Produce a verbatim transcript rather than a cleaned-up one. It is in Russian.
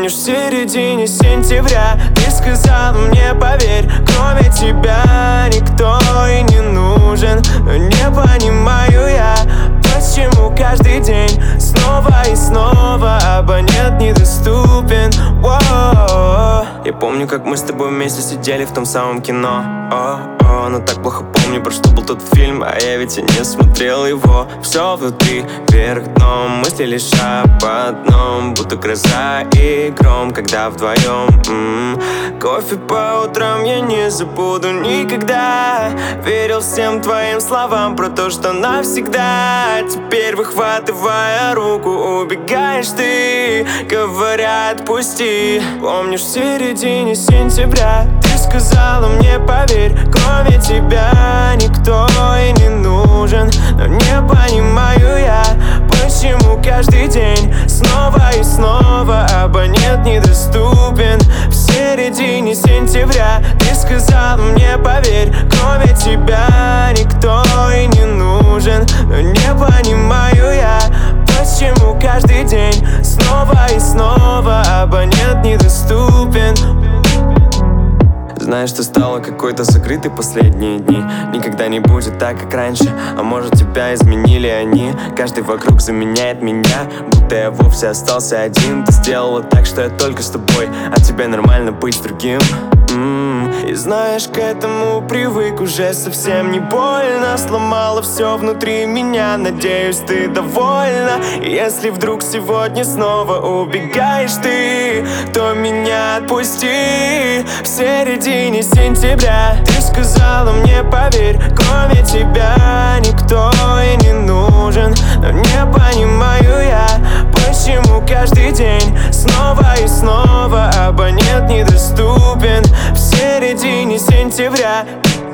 Помнишь, в середине сентября ты сказала мне: поверь, кроме тебя никто и не нужен. Но не понимаю я, почему каждый день снова и снова абонент недоступен. Воу. Я помню, как мы с тобой вместе сидели в том самом кино. О, о, но так плохо помню, про что был тот фильм, а я ведь и не смотрел его. Все внутри вверх дном, мысли лишь об одном, будто гроза и гром, когда вдвоем. м-м. Кофе по утрам я не забуду никогда. Верил всем твоим словам про то, что навсегда. Теперь, выхватывая руку, убегаешь ты, говоря: отпусти. Помнишь, в середине сентября ты сказала мне: поверь, кроме тебя никто и не нужен. Но не понимаю я, почему каждый день снова и снова абонент недоступен. В середине сентября ты сказала мне: поверь, кроме тебя никто и не нужен. Но не понимаю я, почему каждый день снова и снова абонент недоступен. Знаешь, ты стала какой-то закрытой последние дни. Никогда не будет так, как раньше. А может, тебя изменили они? Каждый вокруг заменяет меня, будто я вовсе остался один. Ты сделала так, что я только с тобой, а тебе нормально быть с другим. м-м. И знаешь, к этому привык, уже совсем не больно. Сломала все внутри меня, надеюсь, ты довольна. И если вдруг сегодня снова убегаешь ты, то меня отпусти. В середине сентября ты сказала мне: поверь, кроме тебя никто и не нужен. Но не понимаю я, почему каждый день снова и снова абонент недоступен. В середине сентября